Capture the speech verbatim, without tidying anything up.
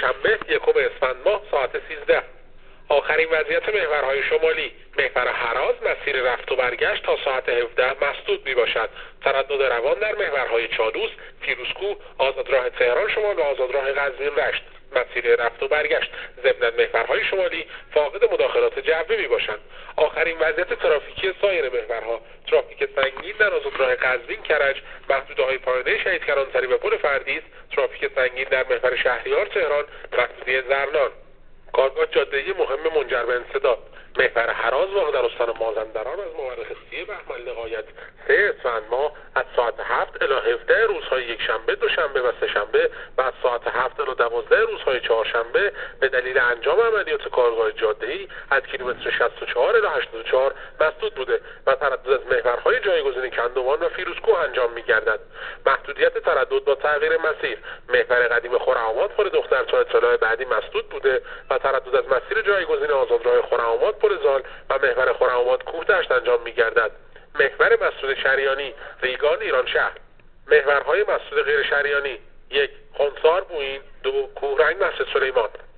شنبه یکم اسفند ماه ساعت سیزده. آخرین وضعیت محورهای شمالی: محور هراز مسیر رفت و برگشت تا ساعت هفده مسدود می باشد. تردد روان در محورهای چادوس، فیروزکوه، آزادراه تهران شمال و آزادراه قزوین رشت مسیر رفت و برگشت. ضمن محورهای شمالی فاقد مداخلات جوی می باشند. آخرین وضعیت ترافیکی سایر محورها: ترافیک سنگین در آزادراه قزوین کرج، محدوده‌های پایانه شهید کلانتری و پل فردیس، ترافیک سنگین در محور شهریار تهران، محدوده زرنان. کارگاه جاده‌ای مهم منجر به انسداد: محور هراز واقع در استان مازندران از مورخ سی بهمن لغایت سه اسفند ماه از ساعت هفت الی هفده روزهای یکشنبه، دوشنبه و سه‌شنبه و از ساعت هفت الی دوازده روزهای چهارشنبه به دلیل انجام عملیات کارگاه جاده‌ای از کیلومتر شصت و چهار الی هشتاد و چهار مسدود بوده و تردد از محورهای جایگزین کندوان و فیروزکوه انجام می‌گردد. محدودیت تردد با تغییر مسیر: محور قدیم خرم‌آباد پل دختر تا اطلاع بعدی مسدود بوده و تردد از مسیر جایگزین آزادراه خرم‌آباد پل زال و محور خرم‌آباد کوهدشت انجام می‌گردد. محور مسدود شریانی ریگان ایران شهر. محورهای مسدود غیر شریانی: یک خنثار بوئین، دو کوهرنگ مسجد سلیمان.